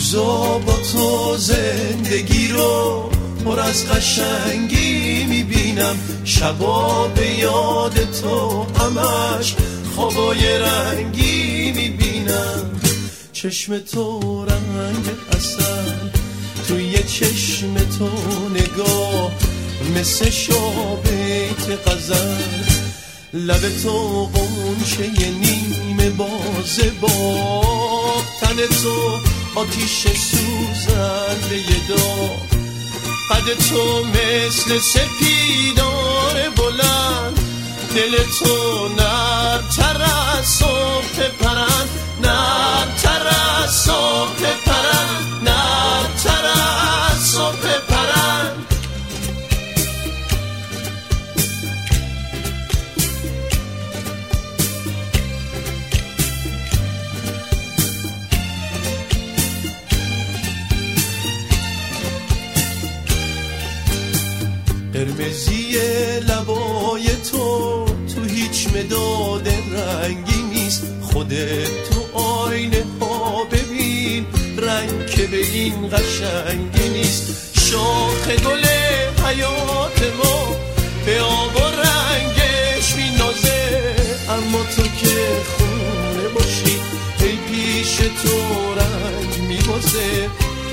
روزا با تو زندگی رو پر از قشنگی میبینم، شبا به یاد تو همش خوابای رنگی میبینم. چشم تو رنگ عسل، توی چشم تو نگاه مثل شابیت غزل، لب تو غنچه نیمه بازه با تن تو آتیش سوزنده داغ، قد تو مثل سپیدار بلند، دل تو نرم‌تر از صبح پرند، نرم‌تر از صبح پرند، نرم‌تر از صبح پرند. قرمزی لبای تو هیچ مداد رنگی نیست، خودت تو آینه ها ببین رنگ که به این قشنگی نیست. شاخ گل حیات ما به آب و رنگش مینازه، اما تو که خونه باشی ای پیش تو رنگ میبازه.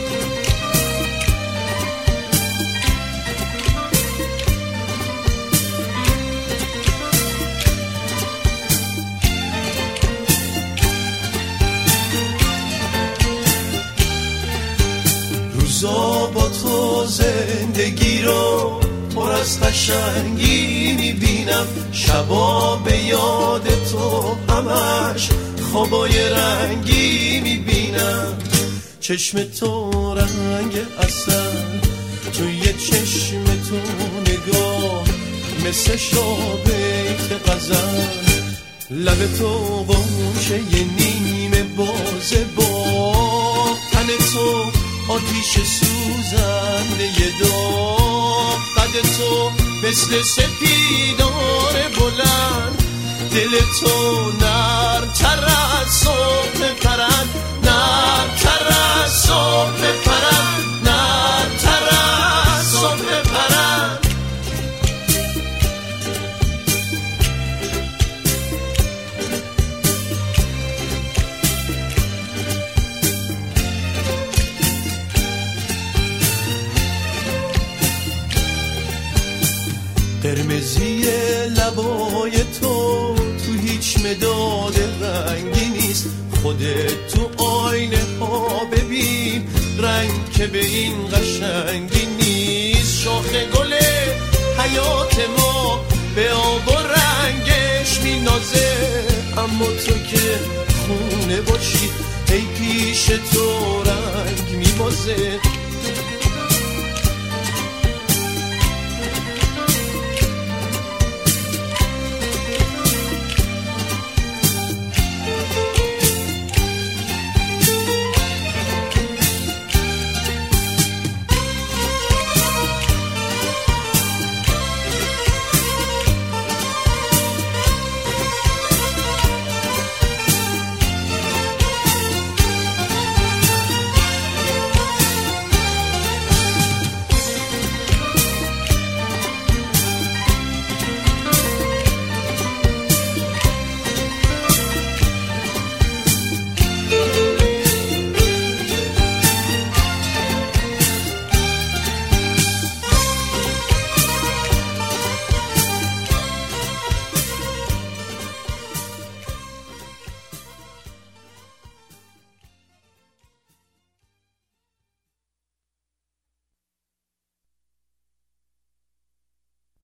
روزا با تو زندگی رو پر از قشنگی میبینم، شبا به یاد تو همش خوابای رنگی میبینم. چشم تو رنگ عسل، توی چشم تو نگاه مثل شابیت غزل، لب تو غنچه نیمه بازه با تن تو آتیش سوزنده داغ، قد تو مثل سپیدار بلند، دل تو نرم‌تر از صبح پرند، نرم‌تر از صبح پرند، نرم‌تر از صبح پرند. قرمزی لبای تو هیچ مداد رنگی نیست، خودت تو آینه ها ببین رنگ که به این قشنگی نیست. شاخ گل حیات ما به آب و رنگش مینازه، اما تو که خونه باشی ای پیش تو رنگ میبازه.